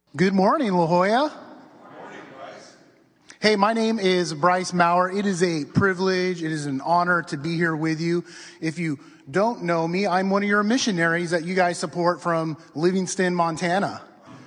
Good morning, La Jolla. Good morning, Bryce. Hey, my name is Bryce Maurer. It is a privilege, it is an honor to be here with you. If you don't know me, I'm one of your missionaries that you guys support from Livingston, Montana.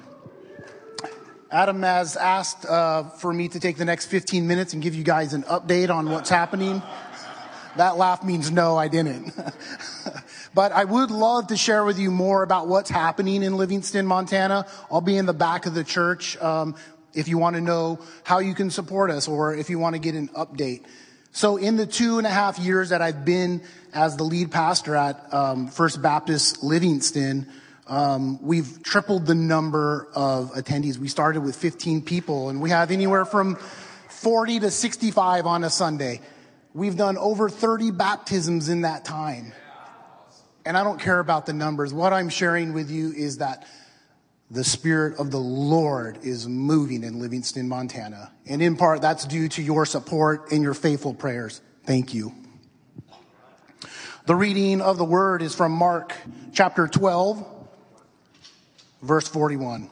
Adam has asked for me to take the next 15 minutes and give you guys an update on what's happening. That laugh means no, I didn't. But I would love to share with you more about what's happening in Livingston, Montana. I'll be in the back of the church if you want to know how you can support us or if you want to get an update. So in the 2.5 years that I've been as the lead pastor at First Baptist Livingston, we've tripled the number of attendees. We started with 15 people, and we have anywhere from 40 to 65 on a Sunday. We've done over 30 baptisms in that time. And I don't care about the numbers. What I'm sharing with you is that the Spirit of the Lord is moving in Livingston, Montana. And in part, that's due to your support and your faithful prayers. Thank you. The reading of the word is from Mark chapter 12, verse 41.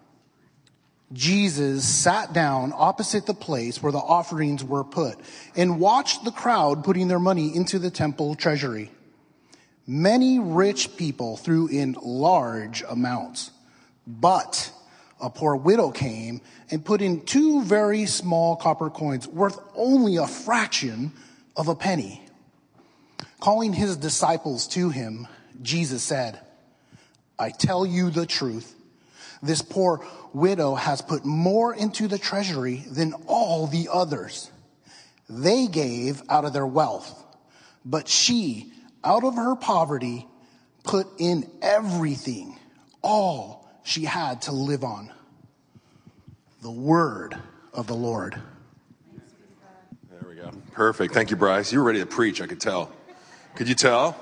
Jesus sat down opposite the place where the offerings were put and watched the crowd putting their money into the temple treasury. Many rich people threw in large amounts, but a poor widow came and put in 2 very small copper coins worth only a fraction of a penny. Calling his disciples to him, Jesus said, "I tell you the truth. This poor widow has put more into the treasury than all the others. They gave out of their wealth, but she, out of her poverty, put in everything, all she had to live on." The word of the Lord. There we go. Perfect. Thank you, Bryce. You were ready to preach, I could tell. Could you tell?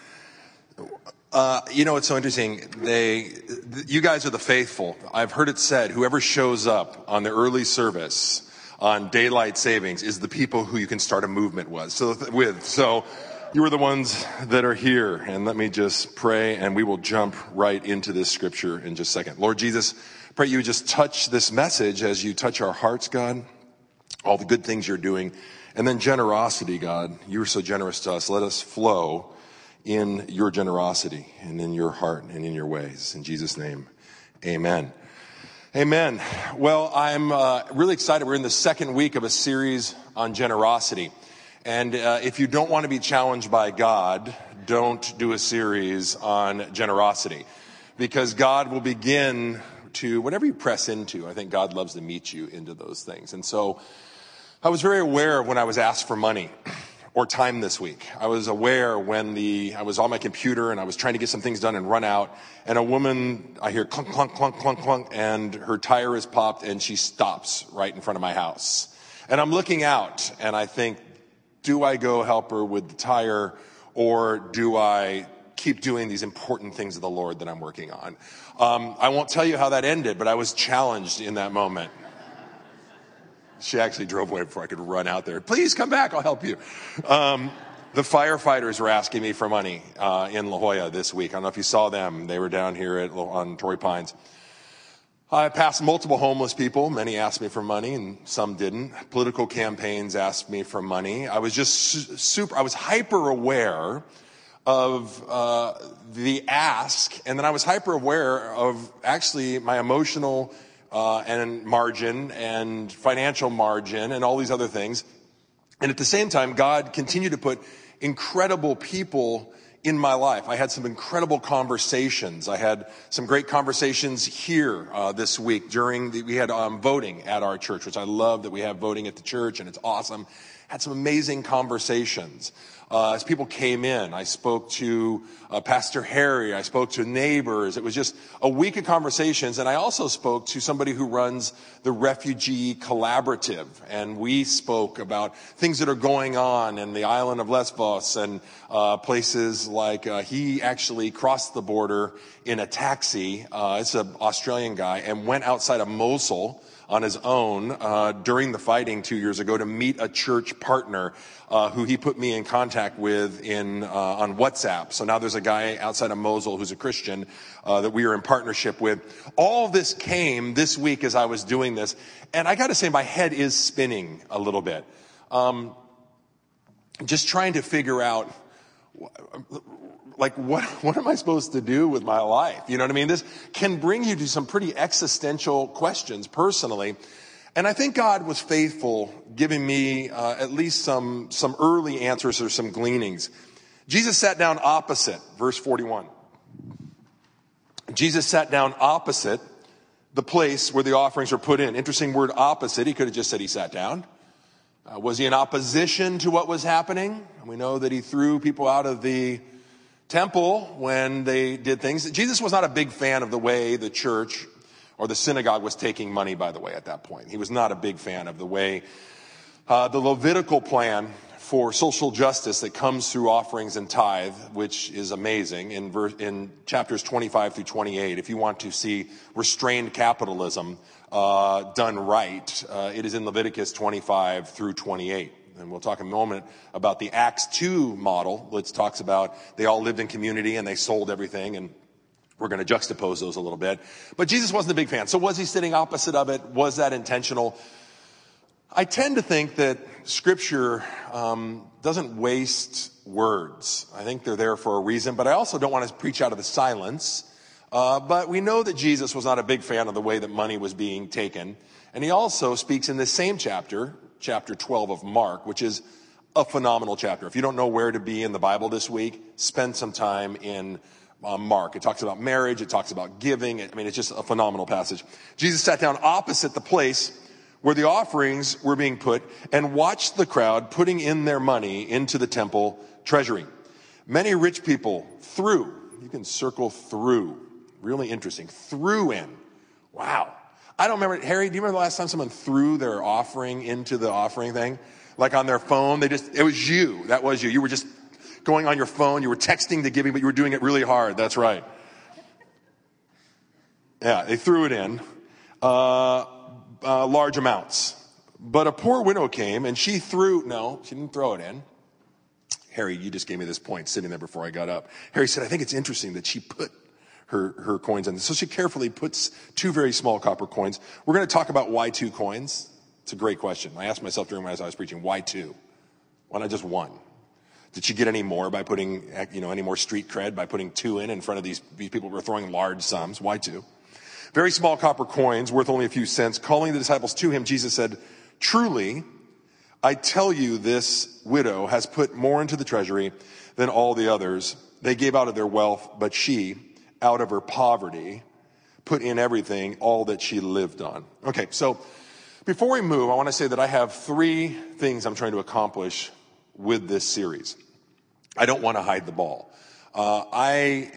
It's so interesting. You guys are the faithful. I've heard it said, whoever shows up on the early service on daylight savings is the people who you can start a movement with. So you are the ones that are here. And let me just pray, and we will jump right into this scripture in just a second. Lord Jesus, pray you just touch this message as you touch our hearts, God, all the good things you're doing. And then generosity, God. You are so generous to us. Let us flow in your generosity and in your heart and in your ways. In Jesus' name, amen. Amen. Well, I'm really excited. We're in the second week of a series on generosity. And if you don't want to be challenged by God, don't do a series on generosity. Because God will begin to, whatever you press into, I think God loves to meet you into those things. And so I was very aware when I was asked for money or time this week. I was aware when I was on my computer and I was trying to get some things done and run out. And a woman, I hear clunk, clunk, clunk, clunk, clunk, and her tire is popped and she stops right in front of my house. And I'm looking out and I think, do I go help her with the tire, or do I keep doing these important things of the Lord that I'm working on? I won't tell you how that ended, but I was challenged in that moment. She actually drove away before I could run out there. Please come back, I'll help you. The firefighters were asking me for money in La Jolla this week. I don't know if you saw them. They were down here on Torrey Pines. I passed multiple homeless people. Many asked me for money and some didn't. Political campaigns asked me for money. I was just I was hyper aware of the ask. And then I was hyper aware of actually my emotional and margin and financial margin and all these other things. And at the same time, God continued to put incredible people in my life. I had some incredible conversations. I had some great conversations here this week we had voting at our church, which I love that we have voting at the church, and it's awesome. Had some amazing conversations. As people came in, I spoke to Pastor Harry. I spoke to neighbors. It was just a week of conversations. And I also spoke to somebody who runs the Refugee Collaborative. And we spoke about things that are going on in the island of Lesbos and places like he actually crossed the border in a taxi. It's an Australian guy, and went outside of Mosul on his own during the fighting 2 years ago to meet a church partner who he put me in contact with on WhatsApp. So now there's a guy outside of Mosul who's a Christian that we are in partnership with. All this came this week as I was doing this, and I got to say my head is spinning a little bit. Just trying to figure out, like, what am I supposed to do with my life? You know what I mean? This can bring you to some pretty existential questions personally. And I think God was faithful giving me at least some early answers or some gleanings. Jesus sat down opposite, verse 41. Jesus sat down opposite the place where the offerings were put in. Interesting word, opposite. He could have just said he sat down. Was he in opposition to what was happening? We know that he threw people out of the temple when they did things. Jesus was not a big fan of the way the church or the synagogue was taking money, by the way, at that point. He was not a big fan of the way the Levitical plan for social justice that comes through offerings and tithe, which is amazing, in chapters 25 through 28. If you want to see restrained capitalism done right, it is in Leviticus 25 through 28. And we'll talk in a moment about the Acts 2 model, which talks about they all lived in community and they sold everything, and we're going to juxtapose those a little bit. But Jesus wasn't a big fan. So was he sitting opposite of it? Was that intentional? I tend to think that Scripture doesn't waste words. I think they're there for a reason, but I also don't want to preach out of the silence. But we know that Jesus was not a big fan of the way that money was being taken. And he also speaks in this same chapter, chapter 12 of Mark, which is a phenomenal chapter. If you don't know where to be in the Bible this week, spend some time in Mark. It talks about marriage. It talks about giving. I mean, it's just a phenomenal passage. Jesus sat down opposite the place where the offerings were being put and watched the crowd putting in their money into the temple treasury. Many rich people threw. You can circle through. Really interesting. Threw in. Wow. I don't remember. Harry, do you remember the last time someone threw their offering into the offering thing? Like on their phone? It was you. That was you. You were just going on your phone. You were texting the giving, but you were doing it really hard. That's right. Yeah, they threw it in. Large amounts. But a poor widow came and she didn't throw it in. Harry, you just gave me this point sitting there before I got up. Harry said, I think it's interesting that she put her coins in. So she carefully puts 2 very small copper coins. We're going to talk about why 2 coins. It's a great question. I asked myself during as I was preaching, why 2? Why not just 1? Did she get any more by putting, any more street cred by putting 2 in front of these people who were throwing large sums? Why 2? Very small copper coins worth only a few cents. Calling the disciples to him, Jesus said, truly, I tell you, this widow has put more into the treasury than all the others. They gave out of their wealth, but she, out of her poverty, put in everything, all that she lived on. Okay, so before we move, I want to say that I have 3 things I'm trying to accomplish with this series. I don't want to hide the ball. I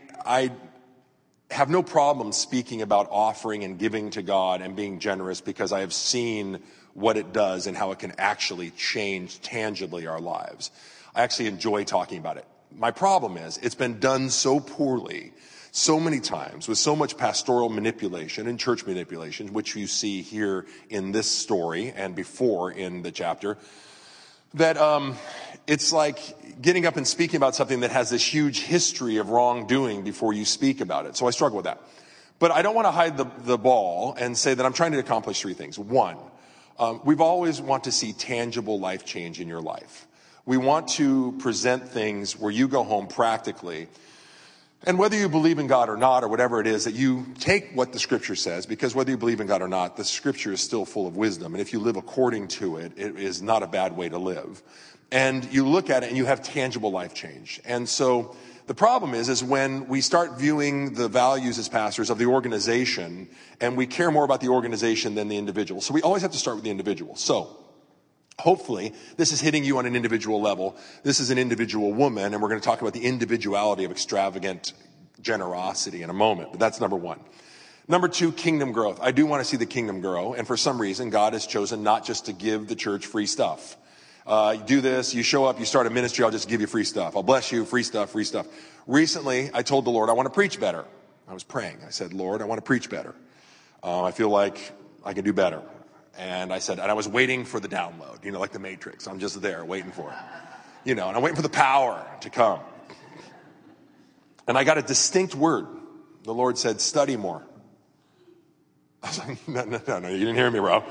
have no problem speaking about offering and giving to God and being generous because I have seen what it does and how it can actually change tangibly our lives. I actually enjoy talking about it. My problem is it's been done so poorly so many times with so much pastoral manipulation and church manipulation, which you see here in this story and before in the chapter, that it's like getting up and speaking about something that has this huge history of wrongdoing before you speak about it. So I struggle with that. But I don't want to hide the ball and say that I'm trying to accomplish 3 things. 1, we've always want to see tangible life change in your life. We want to present things where you go home practically. And whether you believe in God or not, or whatever it is, that you take what the Scripture says, because whether you believe in God or not, the Scripture is still full of wisdom. And if you live according to it, it is not a bad way to live. And you look at it and you have tangible life change. And so the problem is when we start viewing the values as pastors of the organization, and we care more about the organization than the individual. So we always have to start with the individual. So hopefully, this is hitting you on an individual level. This is an individual woman, and we're going to talk about the individuality of extravagant generosity in a moment. But that's number 1. Number 2, kingdom growth. I do want to see the kingdom grow, and for some reason, God has chosen not just to give the church free stuff. You do this, you show up, you start a ministry, I'll just give you free stuff. I'll bless you, free stuff, free stuff. Recently, I told the Lord I want to preach better. I was praying. I said, Lord, I want to preach better. I feel like I can do better. And and I was waiting for the download, like the Matrix. I'm just there waiting for it, and I'm waiting for the power to come. And I got a distinct word. The Lord said, study more. I was like, no, you didn't hear me, bro.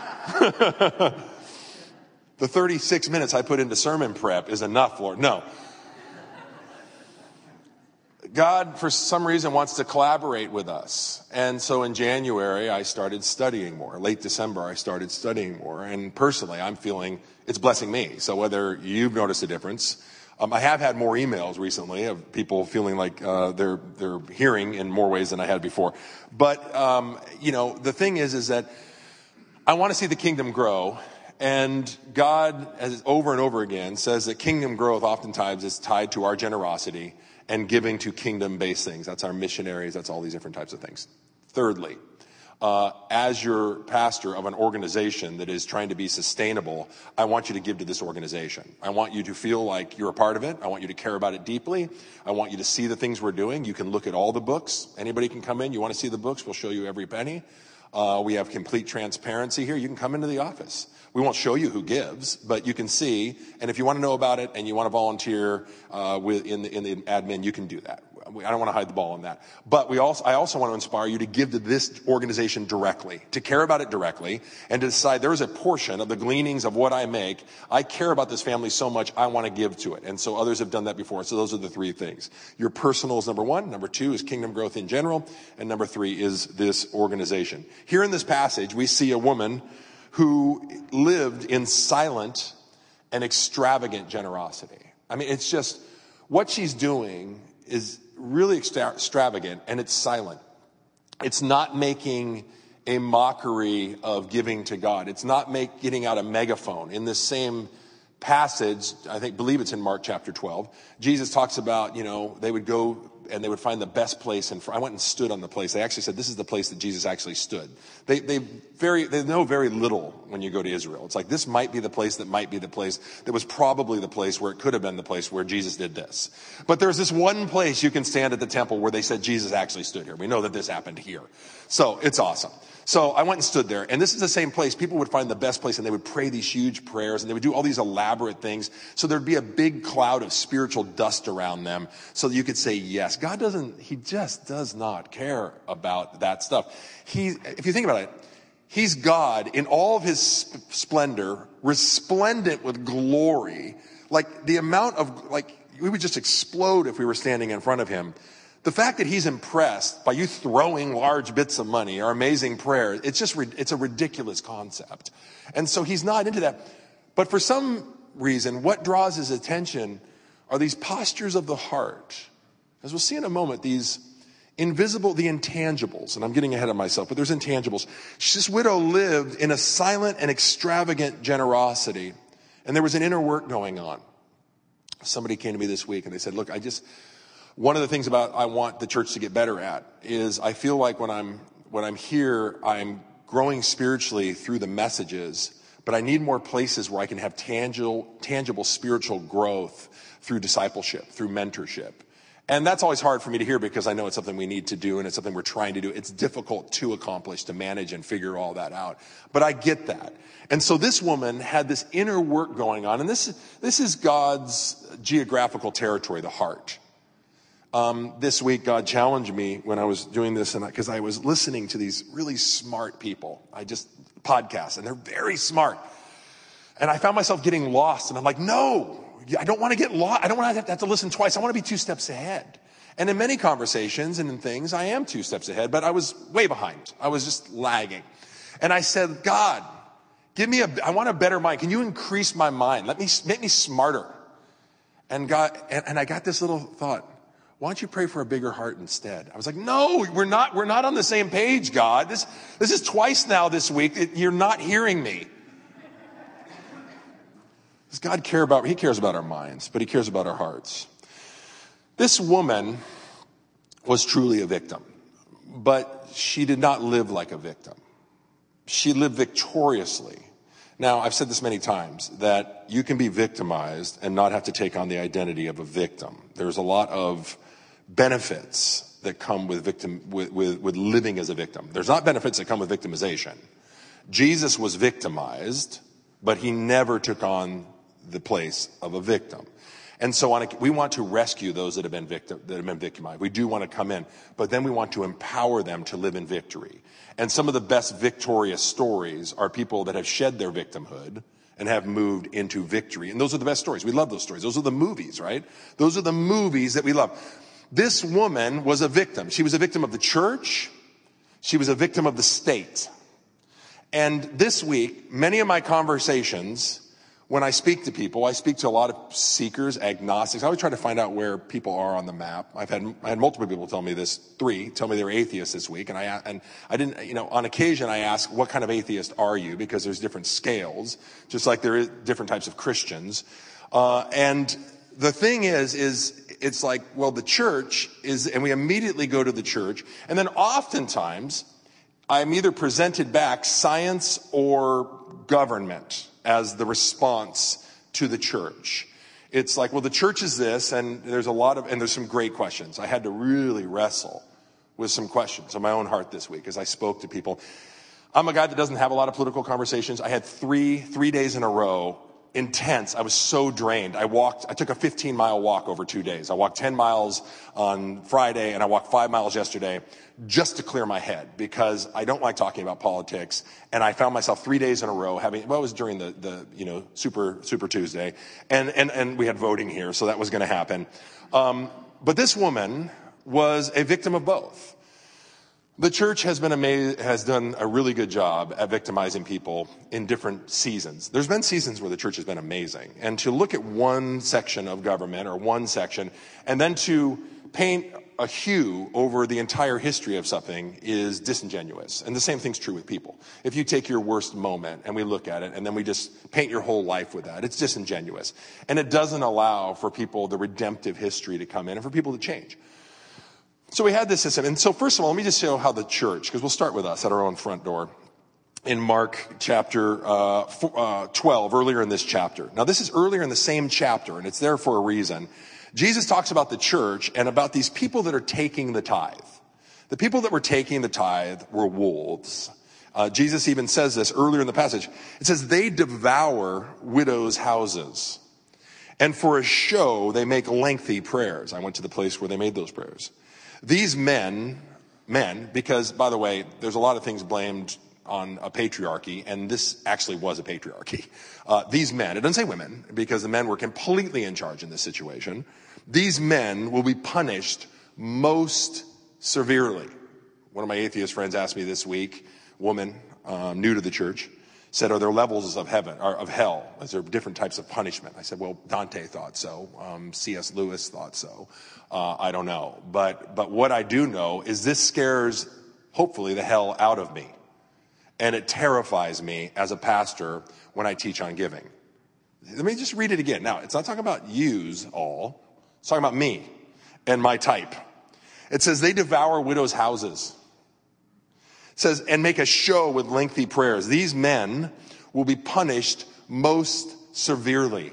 The 36 minutes I put into sermon prep is enough, Lord. No. God, for some reason, wants to collaborate with us. And so in January, I started studying more. Late December, I started studying more. And personally, I'm feeling it's blessing me. So whether you've noticed a difference, I have had more emails recently of people feeling like they're hearing in more ways than I had before. But, the thing is that I want to see the kingdom grow. And God, as over and over again, says that kingdom growth oftentimes is tied to our generosity and giving to kingdom-based things. That's our missionaries. That's all these different types of things. Thirdly, as your pastor of an organization that is trying to be sustainable, I want you to give to this organization. I want you to feel like you're a part of it. I want you to care about it deeply. I want you to see the things we're doing. You can look at all the books. Anybody can come in. You want to see the books? We'll show you every penny. We have complete transparency here. You can come into the office. We won't show you who gives, but you can see. And if you want to know about it and you want to volunteer in the admin, you can do that. I don't want to hide the ball on that. But I also want to inspire you to give to this organization directly, to care about it directly, and to decide there is a portion of the gleanings of what I make. I care about this family so much, I want to give to it. And so others have done that before. So those are the three things. Your personal is number one. Number two is kingdom growth in general. And number three is this organization. Here in this passage, we see a woman who lived in silent and extravagant generosity. I mean, it's just what she's doing is really extravagant, and it's silent. It's not making a mockery of giving to God. It's not getting out a megaphone. In this same passage, believe it's in Mark chapter 12, Jesus talks about, they would go and they would find the best place. And I went and stood on the place. They actually said this is the place that Jesus actually stood. They know very little when you go to Israel. It's like this might be the place that might be the place that was probably the place where it could have been the place where Jesus did this. But there's this one place you can stand at the temple where they said Jesus actually stood here. We know that this happened here. So it's awesome. So I went and stood there, and this is the same place. People would find the best place, and they would pray these huge prayers, and they would do all these elaborate things. So there'd be a big cloud of spiritual dust around them so that you could say yes. God he just does not care about that stuff. If you think about it, he's God in all of his splendor, resplendent with glory. Like the amount of, we would just explode if we were standing in front of him. The fact that he's impressed by you throwing large bits of money or amazing prayers, it's a ridiculous concept. And so he's not into that. But for some reason, what draws his attention are these postures of the heart. As we'll see in a moment, these invisible, the intangibles, and I'm getting ahead of myself, but there's intangibles. This widow lived in a silent and extravagant generosity, and there was an inner work going on. Somebody came to me this week and they said, look, one of the things I want the church to get better at is I feel like when I'm here, I'm growing spiritually through the messages, but I need more places where I can have tangible spiritual growth through discipleship, through mentorship. And that's always hard for me to hear because I know it's something we need to do and it's something we're trying to do. It's difficult to accomplish, to manage and figure all that out. But I get that. And so this woman had this inner work going on, and this is God's geographical territory, the heart. This week, God challenged me when I was doing this, and because I was listening to these really smart people, podcasts, and they're very smart. And I found myself getting lost, and I'm like, no, I don't want to get lost. I don't want to have to listen twice. I want to be 2 steps ahead. And in many conversations and in things, I am 2 steps ahead, but I was way behind. I was just lagging. And I said, God, I want a better mind. Can you increase my mind? Make me smarter. And God, and I got this little thought. Why don't you pray for a bigger heart instead? I was like, no, we're not on the same page, God. This is twice now this week. You're not hearing me. Does God care he cares about our minds, but he cares about our hearts. This woman was truly a victim, but she did not live like a victim. She lived victoriously. Now, I've said this many times, that you can be victimized and not have to take on the identity of a victim. There's a lot of benefits that come with living as a victim. There's not benefits that come with victimization. Jesus was victimized, but he never took on the place of a victim. And so we want to rescue those that have been victimized. We do want to come in, but then we want to empower them to live in victory. And some of the best victorious stories are people that have shed their victimhood and have moved into victory. And those are the best stories. We love those stories. Those are the movies, right? Those are the movies that we love. This woman was a victim. She was a victim of the church. She was a victim of the state. And this week, many of my conversations, when I speak to people, I speak to a lot of seekers, agnostics. I always try to find out where people are on the map. I had multiple people tell me this, tell me they were atheists this week. And I didn't, on occasion I ask, what kind of atheist are you? Because there's different scales, just like there is different types of Christians. And the thing is it's like, well, the church is, and we immediately go to the church. And then oftentimes I'm either presented back science or government as the response to the church. It's like, well, the church is this, and there's some great questions. I had to really wrestle with some questions in my own heart this week as I spoke to people. I'm a guy that doesn't have a lot of political conversations. I had three days in a row, intense. I was so drained. I took a 15-mile walk over 2 days. I walked 10 miles on Friday, and I walked 5 miles yesterday just to clear my head, because I don't like talking about politics. And I found myself 3 days in a row it was during the Super Tuesday, and we had voting here, so that was going to happen. But this woman was a victim of both. The church has done a really good job at victimizing people in different seasons. There's been seasons where the church has been amazing. And to look at one section of government or one section and then to paint a hue over the entire history of something is disingenuous. And the same thing's true with people. If you take your worst moment and we look at it and then we just paint your whole life with that, it's disingenuous. And it doesn't allow for people the redemptive history to come in and for people to change. So we had this system. And so first of all, let me just show how the church, because we'll start with us at our own front door in Mark chapter 12, earlier in this chapter. Now this is earlier in the same chapter, and it's there for a reason. Jesus talks about the church and about these people that are taking the tithe. The people that were taking the tithe were wolves. Jesus even says this earlier in the passage. It says, they devour widows' houses. And for a show, they make lengthy prayers. I went to the place where they made those prayers. These men, because, by the way, there's a lot of things blamed on a patriarchy, and this actually was a patriarchy. These men, it doesn't say women, because the men were completely in charge in this situation. These men will be punished most severely. One of my atheist friends asked me this week, woman, new to the church, said, are there levels of heaven or of hell? Is there different types of punishment? I said, well, Dante thought so. C.S. Lewis thought so. I don't know. But what I do know is this scares, hopefully, the hell out of me. And it terrifies me as a pastor when I teach on giving. Let me just read it again. Now, it's not talking about yous all. It's talking about me and my type. It says, they devour widows' houses. It says, and make a show with lengthy prayers. These men will be punished most severely.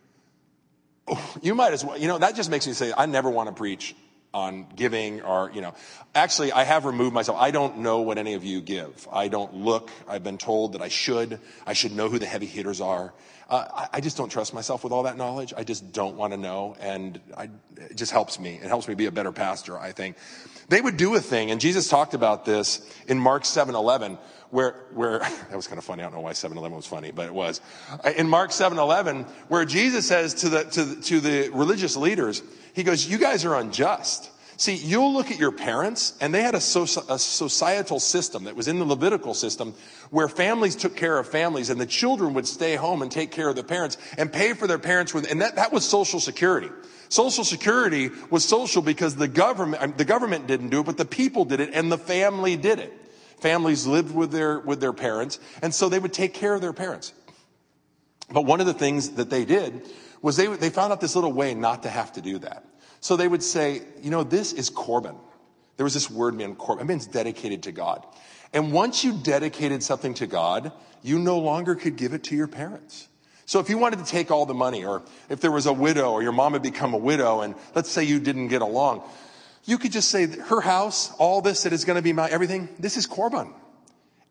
Oh, you might as well, that just makes me say, I never want to preach on giving or, actually I have removed myself. I don't know what any of you give. I don't look. I've been told that I should know who the heavy hitters are. I just don't trust myself with all that knowledge. I just don't want to know. And it just helps me. It helps me be a better pastor, I think. They would do a thing, and Jesus talked about this in Mark 7:11, where that was kind of funny. I don't know why 7:11 was funny, but it was. In Mark 7:11, where Jesus says to the religious leaders, he goes, you guys are unjust. See, you'll look at your parents, and they had a societal system that was in the Levitical system where families took care of families, and the children would stay home and take care of their parents and pay for their parents and that was Social Security. Social Security was social because the government didn't do it, but the people did it, and the family did it. Families lived with their parents, and so they would take care of their parents. But one of the things that they did was they found out this little way not to have to do that. So they would say, this is Corban. There was this word, Corban. It means dedicated to God. And once you dedicated something to God, you no longer could give it to your parents. So if you wanted to take all the money, or if there was a widow, or your mom had become a widow, and let's say you didn't get along, you could just say, her house, all this that is going to be my everything, this is Corban.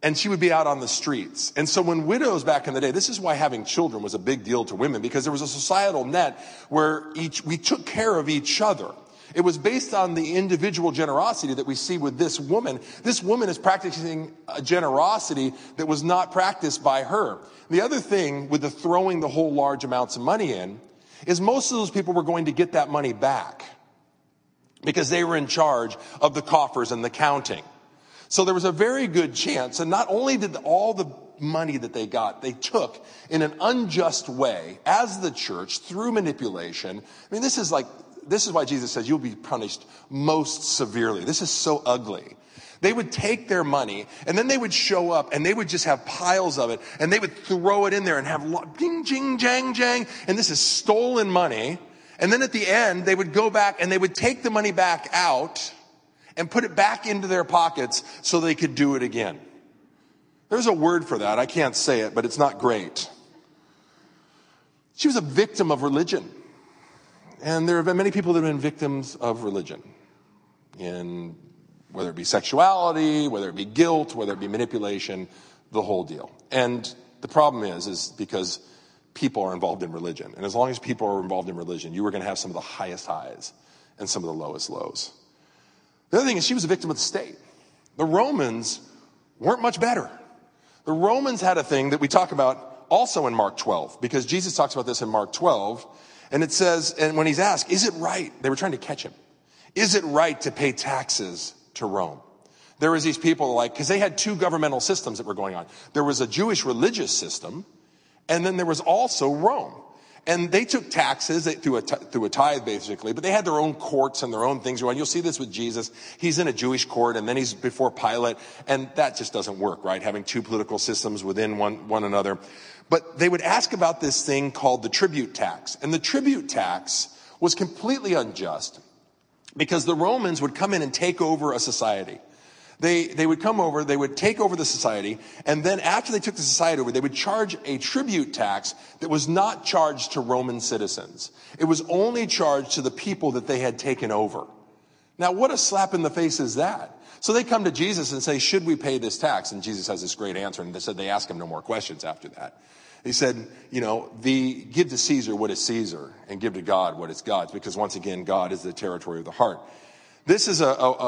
And she would be out on the streets. And so when widows back in the day, this is why having children was a big deal to women, because there was a societal net where we took care of each other. It was based on the individual generosity that we see with this woman. This woman is practicing a generosity that was not practiced by her. The other thing with the throwing the whole large amounts of money in is most of those people were going to get that money back because they were in charge of the coffers and the counting. So there was a very good chance, and not only did all the money that they got, they took in an unjust way as the church through manipulation. I mean, this is why Jesus says you'll be punished most severely. This is so ugly. They would take their money and then they would show up and they would just have piles of it and they would throw it in there and have ding, jing, jang, jang. And this is stolen money. And then at the end, they would go back and they would take the money back out and put it back into their pockets so they could do it again. There's a word for that. I can't say it, but it's not great. She was a victim of religion. And there have been many people that have been victims of religion. In whether it be sexuality, whether it be guilt, whether it be manipulation, the whole deal. And the problem is because people are involved in religion. And as long as people are involved in religion, you are going to have some of the highest highs and some of the lowest lows. The other thing is she was a victim of the state. The Romans weren't much better. The Romans had a thing that we talk about also in Mark 12, because Jesus talks about this in Mark 12. And it says, and when he's asked, is it right? They were trying to catch him. Is it right to pay taxes to Rome? There was these people because they had two governmental systems that were going on. There was a Jewish religious system, and then there was also Rome. And they took taxes through a tithe, basically, but they had their own courts and their own things going on. You'll see this with Jesus. He's in a Jewish court, and then he's before Pilate, and that just doesn't work, right? Having two political systems within one another. But they would ask about this thing called the tribute tax. And the tribute tax was completely unjust because the Romans would come in and take over a society. They would come over, they would take over the society, and then after they took the society over, they would charge a tribute tax that was not charged to Roman citizens. It was only charged to the people that they had taken over. Now, what a slap in the face is that? So they come to Jesus and say, should we pay this tax? And Jesus has this great answer, and they said they ask him no more questions after that. He said, give to Caesar what is Caesar, and give to God what is God's, because once again, God is the territory of the heart. This is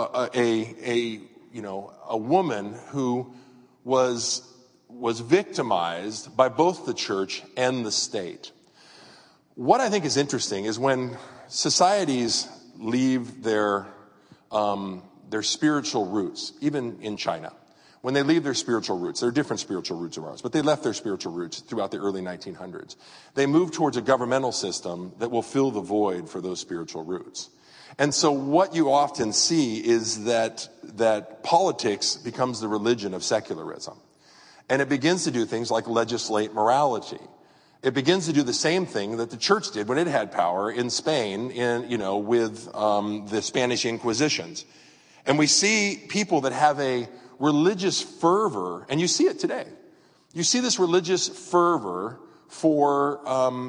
a woman who was victimized by both the church and the state. What I think is interesting is when societies leave their spiritual roots, even in China, when they leave their spiritual roots, there are different spiritual roots of ours, but they left their spiritual roots throughout the early 1900s. They move towards a governmental system that will fill the void for those spiritual roots. And so what you often see is that politics becomes the religion of secularism. And it begins to do things like legislate morality. It begins to do the same thing that the church did when it had power in Spain with the Spanish Inquisitions. And we see people that have a religious fervor, and you see it today. You see this religious fervor for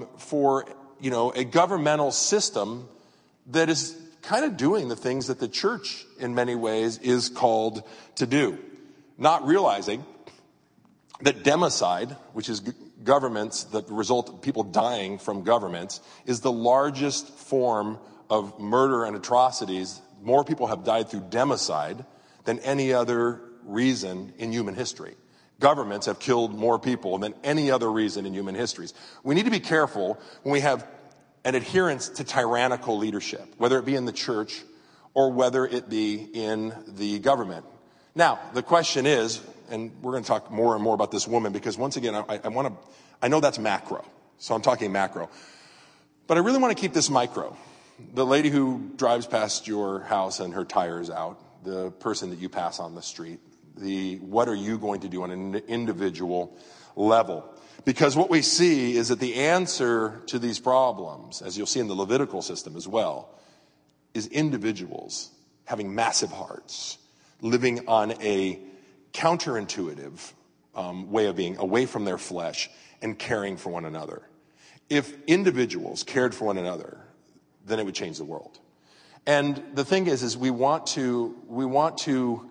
a governmental system that is kind of doing the things that the church in many ways is called to do, not realizing that democide, which is governments that result of people dying from governments, is the largest form of murder and atrocities. More people have died through democide than any other reason in human history. Governments have killed more people than any other reason in human histories. We need to be careful when we have an adherence to tyrannical leadership, whether it be in the church or whether it be in the government. Now, the question is, and we're going to talk more and more about this woman, because once again, I know that's macro, so I'm talking macro. But I really want to keep this micro. The lady who drives past your house and her tire's out, the person that you pass on the street, what are you going to do on an individual level? Because what we see is that the answer to these problems, as you'll see in the Levitical system as well, is individuals having massive hearts, living on a counterintuitive way of being, away from their flesh and caring for one another. If individuals cared for one another, then it would change the world. And the thing is we want to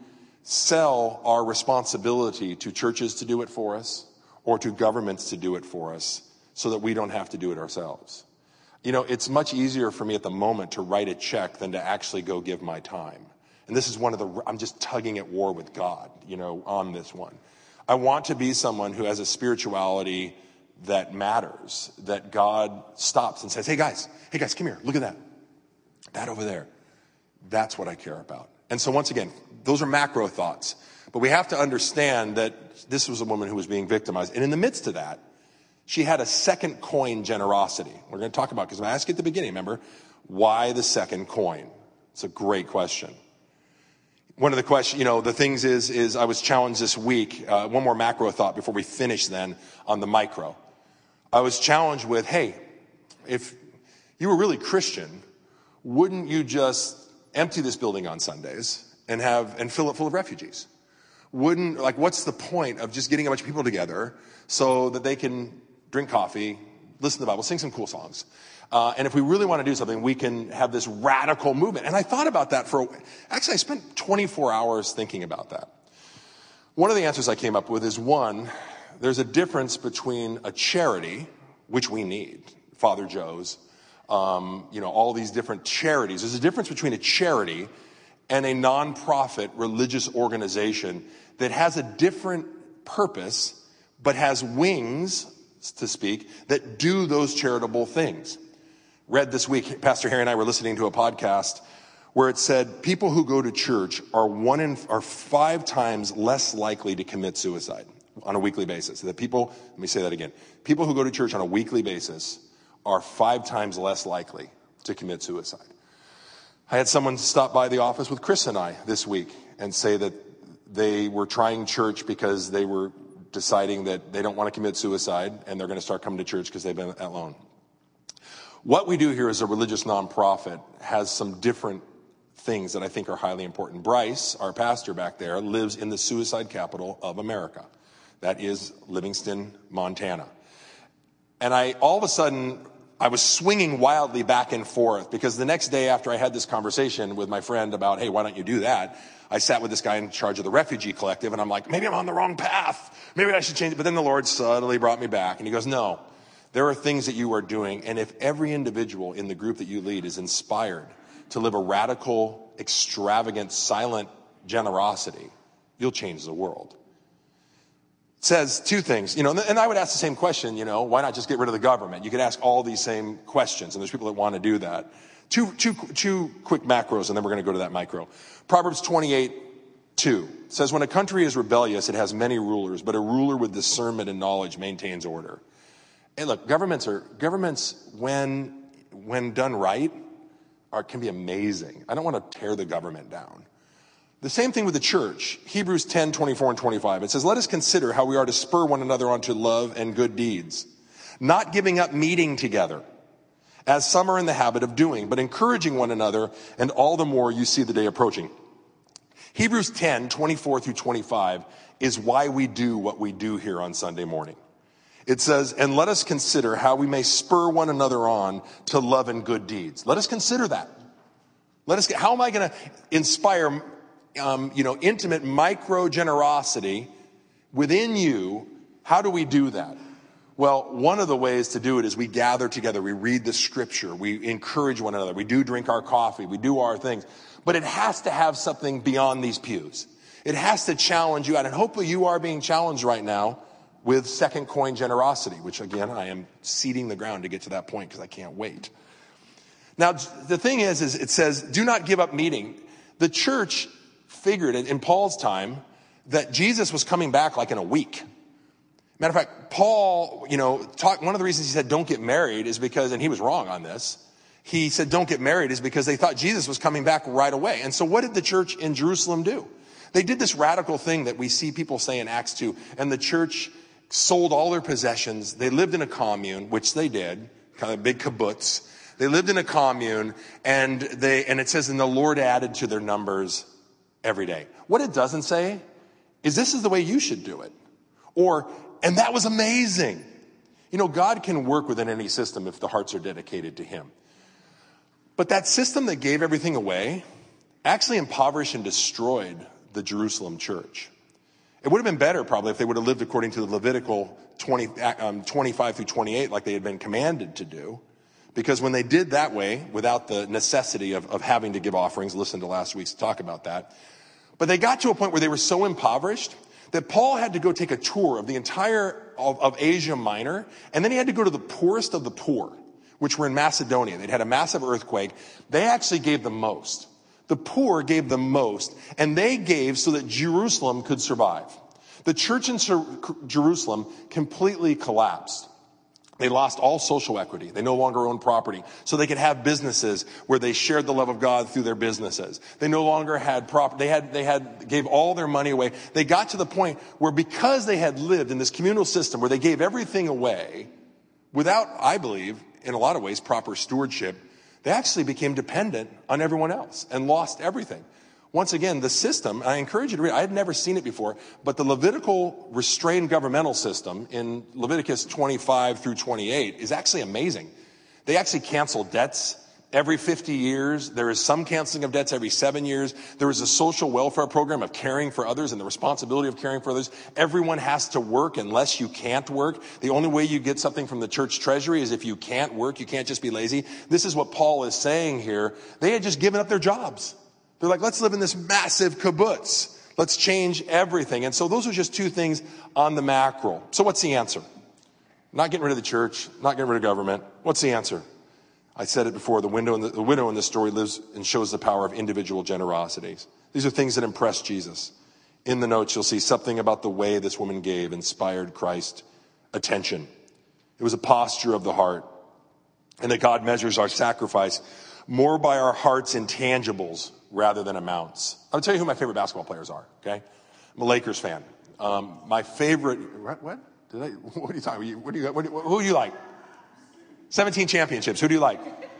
sell our responsibility to churches to do it for us or to governments to do it for us so that we don't have to do it ourselves. You know, it's much easier for me at the moment to write a check than to actually go give my time. And this is I'm just tugging at war with God, you know, on this one. I want to be someone who has a spirituality that matters, that God stops and says, hey guys, come here, look at that. That over there. That's what I care about. And so once again, those are macro thoughts. But we have to understand that this was a woman who was being victimized. And in the midst of that, she had a second coin generosity. We're going to talk about, because I asked you at the beginning, remember, why the second coin? It's a great question. One of the questions, you know, the things is I was challenged this week, one more macro thought before we finish then on the micro. I was challenged with, hey, if you were really Christian, wouldn't you just empty this building on Sundays and fill it full of refugees? What's the point of just getting a bunch of people together so that they can drink coffee, listen to the Bible, sing some cool songs? And if we really want to do something, we can have this radical movement. And I thought about that I spent 24 hours thinking about that. One of the answers I came up with is one, there's a difference between a charity, which we need, Father Joe's, all these different charities. There's a difference between a charity and a nonprofit religious organization that has a different purpose, but has wings, to speak, that do those charitable things. Read this week, Pastor Harry and I were listening to a podcast where it said people who go to church are 5 times less likely to commit suicide on a weekly basis. Let me say that again. People who go to church on a weekly basis are 5 times less likely to commit suicide. I had someone stop by the office with Chris and I this week and say that they were trying church because they were deciding that they don't want to commit suicide and they're going to start coming to church because they've been alone. What we do here as a religious nonprofit has some different things that I think are highly important. Bryce, our pastor back there, lives in the suicide capital of America. That is Livingston, Montana. And all of a sudden, I was swinging wildly back and forth because the next day after I had this conversation with my friend about, hey, why don't you do that? I sat with this guy in charge of the refugee collective and I'm like, maybe I'm on the wrong path. Maybe I should change it. But then the Lord subtly brought me back and he goes, no, there are things that you are doing. And if every individual in the group that you lead is inspired to live a radical, extravagant, silent generosity, you'll change the world. It says 2 things, and I would ask the same question, why not just get rid of the government? You could ask all these same questions, and there's people that want to do that. Two quick macros, and then we're going to go to that micro. Proverbs 28:2 says, when a country is rebellious, it has many rulers, but a ruler with discernment and knowledge maintains order. And look, governments, when done right, can be amazing. I don't want to tear the government down. The same thing with the church. Hebrews 10:24 and 25. It says, let us consider how we are to spur one another on to love and good deeds, not giving up meeting together, as some are in the habit of doing, but encouraging one another, and all the more you see the day approaching. Hebrews 10:24 through 25 is why we do what we do here on Sunday morning. It says, and let us consider how we may spur one another on to love and good deeds. Let us consider that. How am I going to inspire intimate micro generosity within you? How do we do that? Well, one of the ways to do it is we gather together, we read the scripture, we encourage one another, we do drink our coffee, we do our things. But it has to have something beyond these pews. It has to challenge you out. And hopefully you are being challenged right now with second coin generosity, which again, I am seeding the ground to get to that point because I can't wait. Now, the thing is it says, do not give up meeting. The church figured in Paul's time that Jesus was coming back like in a week. Matter of fact, Paul, one of the reasons he said don't get married is because, and he was wrong on this, he said don't get married is because they thought Jesus was coming back right away. And so what did the church in Jerusalem do? They did this radical thing that we see people say in Acts 2, and the church sold all their possessions. They lived in a commune, which they did, kind of a big kibbutz. They lived in a commune, and it says, and the Lord added to their numbers every day. What it doesn't say is this is the way you should do it. And that was amazing. God can work within any system if the hearts are dedicated to him. But that system that gave everything away actually impoverished and destroyed the Jerusalem church. It would have been better probably if they would have lived according to the Levitical 25 through 28 like they had been commanded to do. Because when they did that way, without the necessity of having to give offerings, listen to last week's talk about that. But they got to a point where they were so impoverished that Paul had to go take a tour of the entire of Asia Minor, and then he had to go to the poorest of the poor, which were in Macedonia. They'd had a massive earthquake. They actually gave the most. The poor gave the most, and they gave so that Jerusalem could survive. The church in Jerusalem completely collapsed. They lost all social equity. They no longer owned property. So they could have businesses where they shared the love of God through their businesses. They no longer had property. They gave all their money away. They got to the point where because they had lived in this communal system where they gave everything away without, I believe, in a lot of ways, proper stewardship, they actually became dependent on everyone else and lost everything. Once again, the system, I encourage you to read, I had never seen it before, but the Levitical restrained governmental system in Leviticus 25 through 28 is actually amazing. They actually cancel debts every 50 years. There is some canceling of debts every 7 years. There is a social welfare program of caring for others and the responsibility of caring for others. Everyone has to work unless you can't work. The only way you get something from the church treasury is if you can't work. You can't just be lazy. This is what Paul is saying here. They had just given up their jobs. They're like, let's live in this massive kibbutz. Let's change everything. And so those are just two things on the macro. So what's the answer? Not getting rid of the church, not getting rid of government. What's the answer? I said it before, the widow in this story lives and shows the power of individual generosities. These are things that impress Jesus. In the notes, you'll see something about the way this woman gave inspired Christ's attention. It was a posture of the heart. And that God measures our sacrifice more by our heart's intangibles rather than amounts. I'll tell you who my favorite basketball players are, okay? I'm a Lakers fan. My favorite, what? What are you talking about? Who do you like? 17 championships. Who do you like?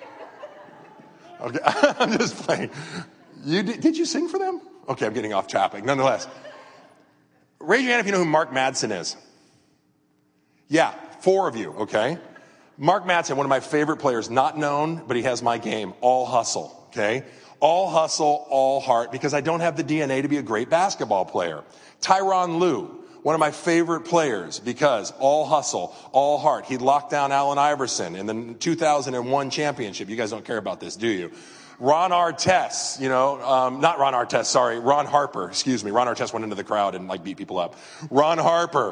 Okay, I'm just playing. Did you sing for them? Okay, I'm getting off topic. Nonetheless, raise your hand if you know who Mark Madsen is. Yeah, 4 of you, okay? Mark Madsen, one of my favorite players, not known, but he has my game. All hustle, okay? All hustle, all heart, because I don't have the DNA to be a great basketball player. Tyronn Lue, one of my favorite players, because all hustle, all heart. He locked down Allen Iverson in the 2001 championship. You guys don't care about this, do you? Ron Artest, not Ron Artest, sorry, Ron Harper, excuse me. Ron Artest went into the crowd and beat people up. Ron Harper.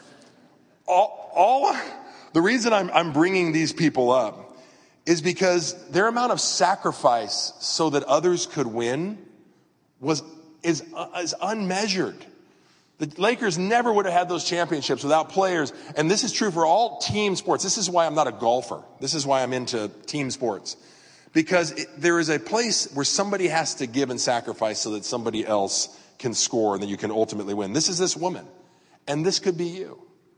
The reason I'm bringing these people up is because their amount of sacrifice so that others could win is unmeasured. The Lakers never would have had those championships without players. And this is true for all team sports. This is why I'm not a golfer. This is why I'm into team sports. Because there is a place where somebody has to give and sacrifice so that somebody else can score and then you can ultimately win. This is this woman. And this could be you.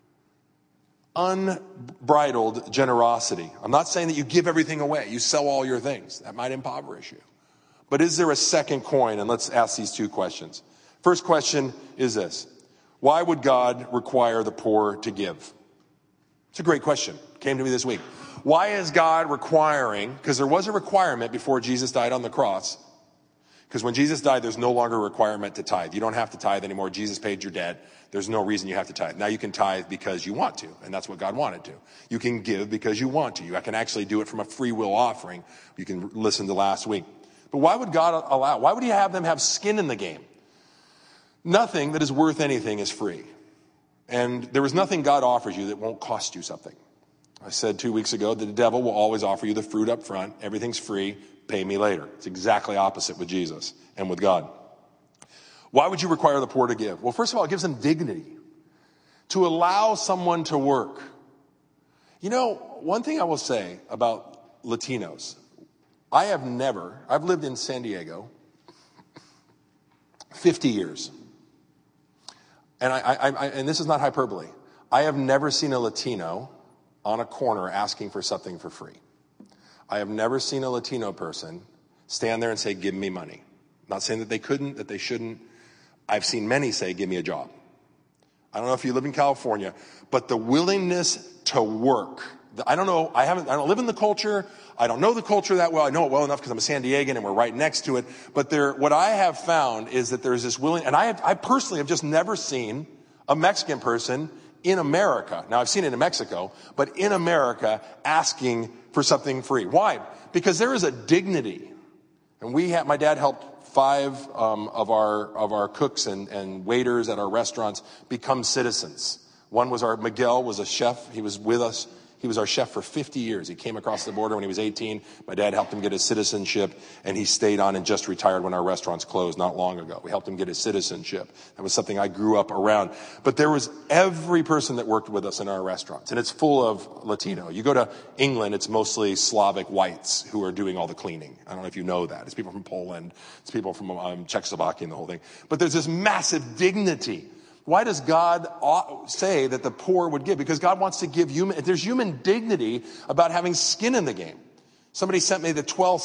Unbridled generosity. I'm not saying that you give everything away. You sell all your things. That might impoverish you. But is there a second coin? And let's ask these 2 questions. First question is this. Why would God require the poor to give? It's a great question. Came to me this week. Why is God requiring, because there was a requirement before Jesus died on the cross. Because when Jesus died, there's no longer a requirement to tithe. You don't have to tithe anymore. Jesus paid your debt. There's no reason you have to tithe. Now you can tithe because you want to, and that's what God wanted to. You can give because you want to. I can actually do it from a free will offering. You can listen to last week. But why would God allow? Why would he have them have skin in the game? Nothing that is worth anything is free. And there is nothing God offers you that won't cost you something. I said 2 weeks ago that the devil will always offer you the fruit up front. Everything's free. Pay me later. It's exactly opposite with Jesus and with God. Why would you require the poor to give? Well, first of all, it gives them dignity. To allow someone to work. One thing I will say about Latinos, I've lived in San Diego 50 years. And and this is not hyperbole. I have never seen a Latino on a corner asking for something for free. I have never seen a Latino person stand there and say, give me money. I'm not saying that they couldn't, that they shouldn't. I've seen many say, give me a job. I don't know if you live in California, but the willingness to work, I don't know. I don't live in the culture. I don't know the culture that well. I know it well enough because I'm a San Diegan and we're right next to it. But what I have found is that there's this and I personally have just never seen a Mexican person in America. Now I've seen it in Mexico, but in America asking for something free. Why? Because there is a dignity. And my dad helped 5 of our cooks and waiters at our restaurants become citizens. One was Miguel was a chef. He was with us. He was our chef for 50 years. He came across the border when he was 18. My dad helped him get his citizenship, and he stayed on and just retired when our restaurants closed not long ago. We helped him get his citizenship. That was something I grew up around. But there was every person that worked with us in our restaurants, and it's full of Latino. You go to England, it's mostly Slavic whites who are doing all the cleaning. I don't know if you know that. It's people from Poland. It's people from Czechoslovakia and the whole thing. But there's this massive dignity. Why does God say that the poor would give? Because God wants to give there's human dignity about having skin in the game. Somebody sent me the 12th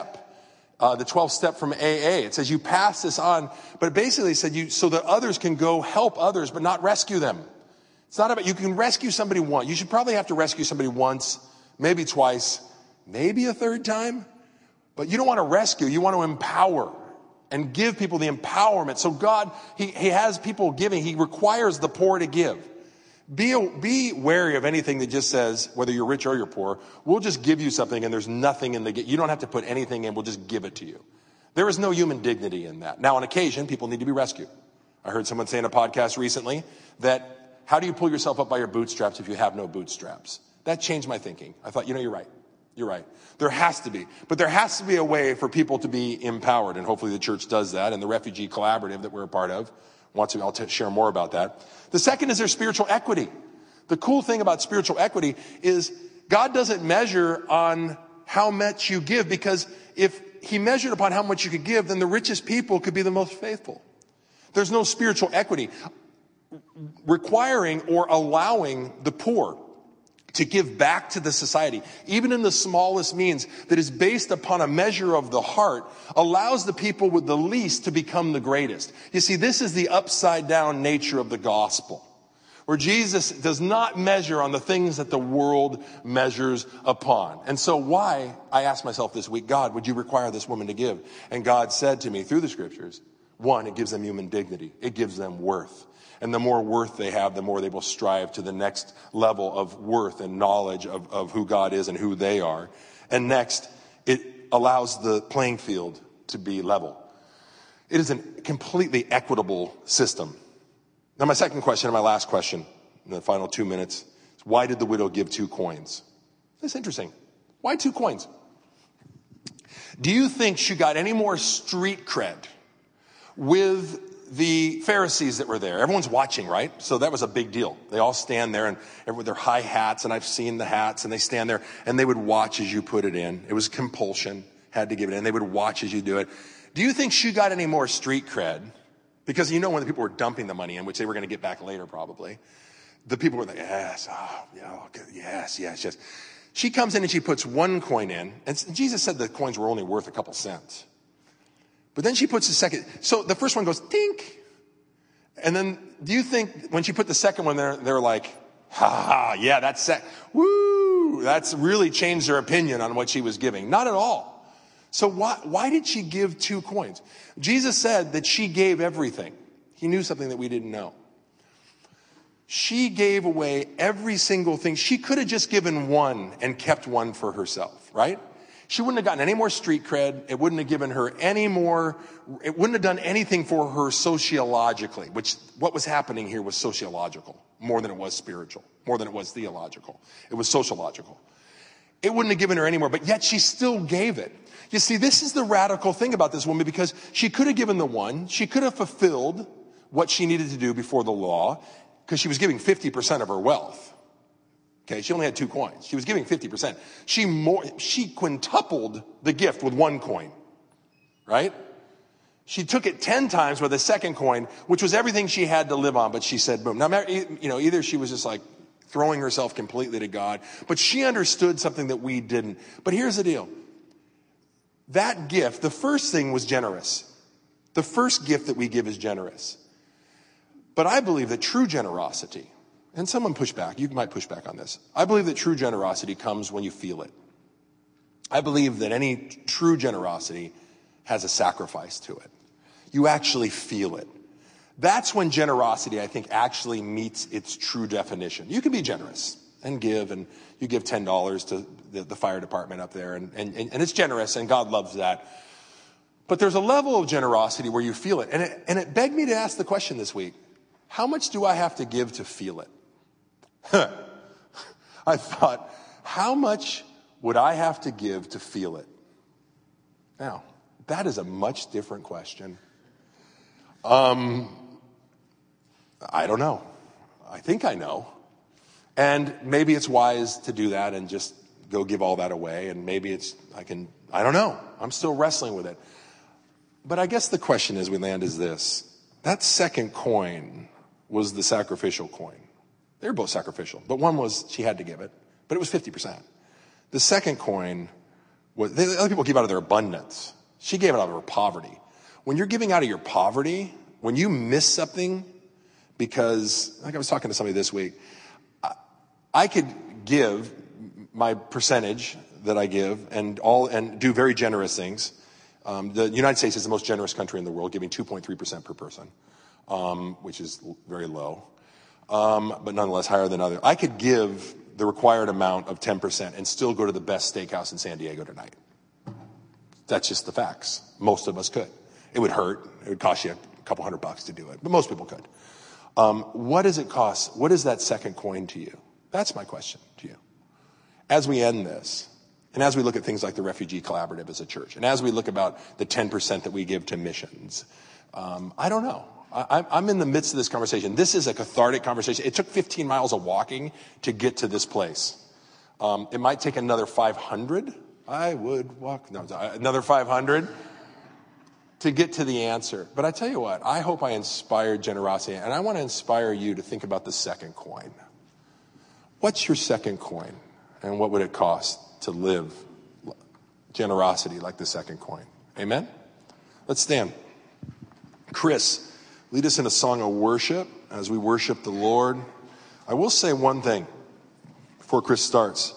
step from AA. It says you pass this on, but it basically said so that others can go help others, but not rescue them. It's not about, you can rescue somebody once. You should probably have to rescue somebody once, maybe twice, maybe a third time. But you don't want to rescue, you want to empower. And give people the empowerment. So God, He has people giving. He requires the poor to give. Be wary of anything that just says, whether you're rich or you're poor, we'll just give you something and there's nothing in you don't have to put anything in, we'll just give it to you. There is no human dignity in that. Now, on occasion, people need to be rescued. I heard someone say in a podcast recently that, how do you pull yourself up by your bootstraps if you have no bootstraps? That changed my thinking. I thought, you're right. You're right. There has to be. But there has to be a way for people to be empowered. And hopefully the church does that. And the Refugee Collaborative that we're a part of I'll share more about that. The second is their spiritual equity. The cool thing about spiritual equity is God doesn't measure on how much you give, because if He measured upon how much you could give, then the richest people could be the most faithful. There's no spiritual equity requiring or allowing the poor to give back to the society, even in the smallest means, that is based upon a measure of the heart, allows the people with the least to become the greatest. You see, this is the upside down nature of the gospel, where Jesus does not measure on the things that the world measures upon. And so I asked myself this week, God, would you require this woman to give? And God said to me through the scriptures, 1, it gives them human dignity. It gives them worth. And the more worth they have, the more they will strive to the next level of worth and knowledge of who God is and who they are. And next, it allows the playing field to be level. It is a completely equitable system. Now, my second question and my last question in the final 2 minutes is, why did the widow give 2 coins? That's interesting. Why 2 coins? Do you think she got any more street cred with the Pharisees that were there? Everyone's watching, right? So that was a big deal. They all stand there and with their high hats, and I've seen the hats, and they stand there and they would watch as you put it in. It was compulsion, had to give it in. They would watch as you do it. Do you think she got any more street cred? Because when the people were dumping the money in, which they were going to get back later probably, the people were like, yes, oh, yeah, okay, yes. She comes in and she puts 1 coin in, and Jesus said the coins were only worth a couple cents. But then she puts the second. So the first one goes, tink. And then do you think when she put the second one there, they're like, yeah, that's really changed their opinion on what she was giving? Not at all. So why did she give 2 coins? Jesus said that she gave everything. He knew something that we didn't know. She gave away every single thing. She could have just given 1 and kept 1 for herself, right? She wouldn't have gotten any more street cred. It wouldn't have given her it wouldn't have done anything for her sociologically, which what was happening here was sociological more than it was spiritual, more than it was theological. It was sociological. It wouldn't have given her any more, but yet she still gave it. You see, this is the radical thing about this woman, because she could have given the 1. She could have fulfilled what she needed to do before the law, because she was giving 50% of her wealth. Okay, she only had 2 coins. She was giving 50%. She quintupled the gift with 1 coin, right? She took it 10 times with a second coin, which was everything she had to live on. But she said, boom. Now, either she was just like throwing herself completely to God, but she understood something that we didn't. But here's the deal. That gift, the first thing was generous. The first gift that we give is generous. But I believe that true generosity and someone push back. You might push back on this. I believe that true generosity comes when you feel it. I believe that any true generosity has a sacrifice to it. You actually feel it. That's when generosity, I think, actually meets its true definition. You can be generous and give, and you give $10 to the fire department up there, and it's generous, and God loves that. But there's a level of generosity where you feel it. And it begged me to ask the question this week, how much do I have to give to feel it? I thought, how much would I have to give to feel it? Now, that is a much different question. I don't know. I think I know. And maybe it's wise to do that and just go give all that away. And maybe I don't know. I'm still wrestling with it. But I guess the question as we land is this. That second coin was the sacrificial coin. They were both sacrificial, but one was she had to give it, but it was 50%. The second coin was, other people give out of their abundance. She gave it out of her poverty. When you're giving out of your poverty, when you miss something, because, like I was talking to somebody this week, I could give my percentage that I give and do very generous things. The United States is the most generous country in the world, giving 2.3% per person, which is very low, but nonetheless higher than others. I could give the required amount of 10% and still go to the best steakhouse in San Diego tonight. That's just the facts. Most of us could. It would hurt. It would cost you a couple $100 to do it, but most people could. What does it cost? What is that second coin to you? That's my question to you. As we end this, and as we look at things like the Refugee Collaborative as a church, and as we look about the 10% that we give to missions, I don't know. I'm in the midst of this conversation. This is a cathartic conversation. It took 15 miles of walking to get to this place. It might take another 500. I would walk, no, another 500 to get to the answer. But I tell you what, I hope I inspired generosity, and I want to inspire you to think about the second coin. What's your second coin, and what would it cost to live generosity like the second coin? Amen? Let's stand. Chris, lead us in a song of worship as we worship the Lord. I will say one thing before Chris starts.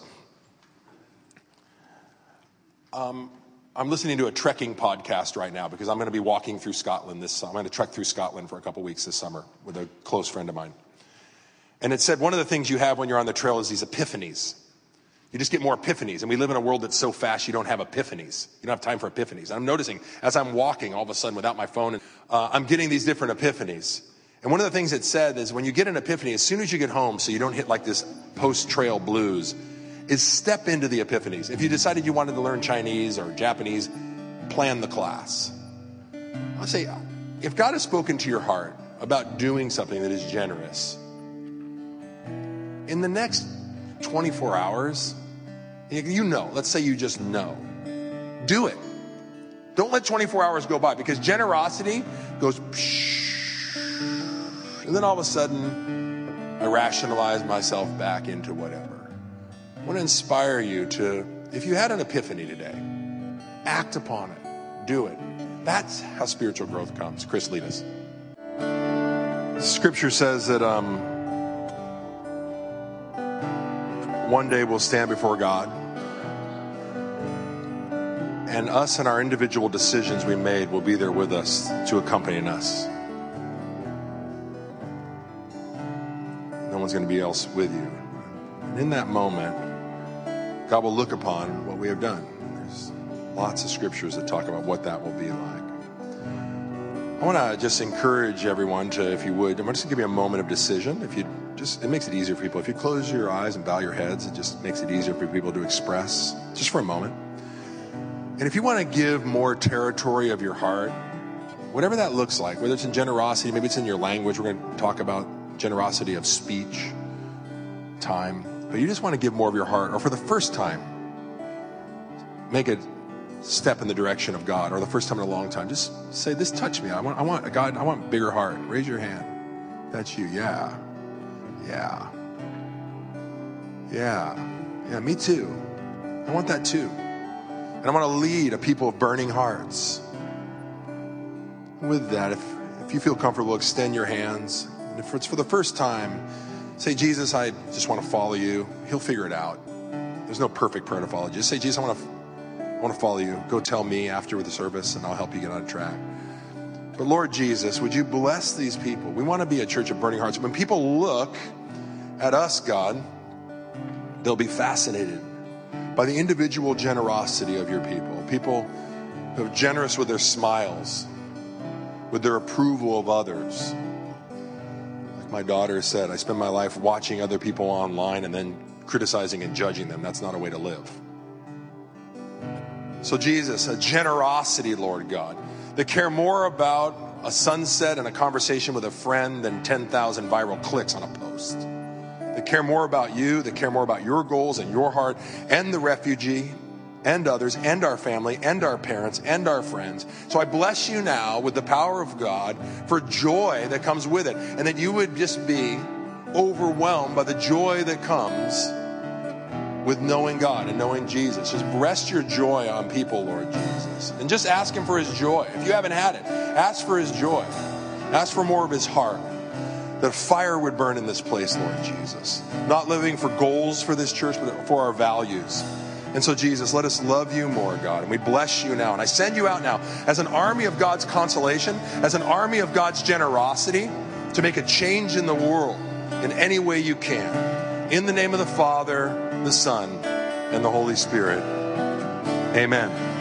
I'm listening to a trekking podcast right now because I'm going to be walking through Scotland this summer. I'm going to trek through Scotland for a couple weeks this summer with a close friend of mine. And it said one of the things you have when you're on the trail is these epiphanies. You just get more epiphanies. And we live in a world that's so fast you don't have epiphanies. You don't have time for epiphanies. And I'm noticing as I'm walking all of a sudden without my phone, I'm getting these different epiphanies. And one of the things it said is when you get an epiphany, as soon as you get home, so you don't hit like this post-trail blues, is step into the epiphanies. If you decided you wanted to learn Chinese or Japanese, plan the class. I'll say, if God has spoken to your heart about doing something that is generous, in the next 24 hours, let's say you just know, do it. Don't let 24 hours go by, because generosity goes and then all of a sudden I rationalize myself back into whatever. I want to inspire you to, if you had an epiphany today, act upon it, do it. That's how spiritual growth comes. Chris, lead us. Scripture says that one day we'll stand before God, and us and our individual decisions we made will be there with us to accompany us. No one's going to be else with you. And in that moment, God will look upon what we have done. There's lots of scriptures that talk about what that will be like. I want to just encourage everyone to, if you would, I'm just going to give you a moment of decision. It makes it easier for people. If you close your eyes and bow your heads, it just makes it easier for people to express, just for a moment. And if you want to give more territory of your heart, whatever that looks like, whether it's in generosity, maybe it's in your language. We're going to talk about generosity of speech, time. But you just want to give more of your heart, or for the first time, make a step in the direction of God, or the first time in a long time, just say, this touched me. I want God, I want a bigger heart. Raise your hand. That's you. Yeah, me too. I want that too. And I want to lead a people of burning hearts. With that, if you feel comfortable, extend your hands. And if it's for the first time, Say, Jesus, I just want to follow you. He'll figure it out. There's no perfect prayer to follow. Just say, Jesus, I want to follow you. Go tell me after the service and I'll help you get on track. But Lord Jesus, would you bless these people? We want to be a church of burning hearts. When people look at us, God, they'll be fascinated by the individual generosity of your people. People who are generous with their smiles, with their approval of others. Like my daughter said, I spend my life watching other people online and then criticizing and judging them. That's not a way to live. So Jesus, a generosity, Lord God, that care more about a sunset and a conversation with a friend than 10,000 viral clicks on a post. That care more about you, that care more about your goals and your heart and the refugee and others and our family and our parents and our friends. So I bless you now with the power of God for joy that comes with it, and that you would just be overwhelmed by the joy that comes with knowing God and knowing Jesus. Just rest your joy on people, Lord Jesus. And just ask him for his joy. If you haven't had it, ask for his joy. Ask for more of his heart. That fire would burn in this place, Lord Jesus. Not living for goals for this church, but for our values. And so, Jesus, let us love you more, God. And we bless you now. And I send you out now as an army of God's consolation, as an army of God's generosity to make a change in the world in any way you can. In the name of the Father, the Son, and the Holy Spirit. Amen.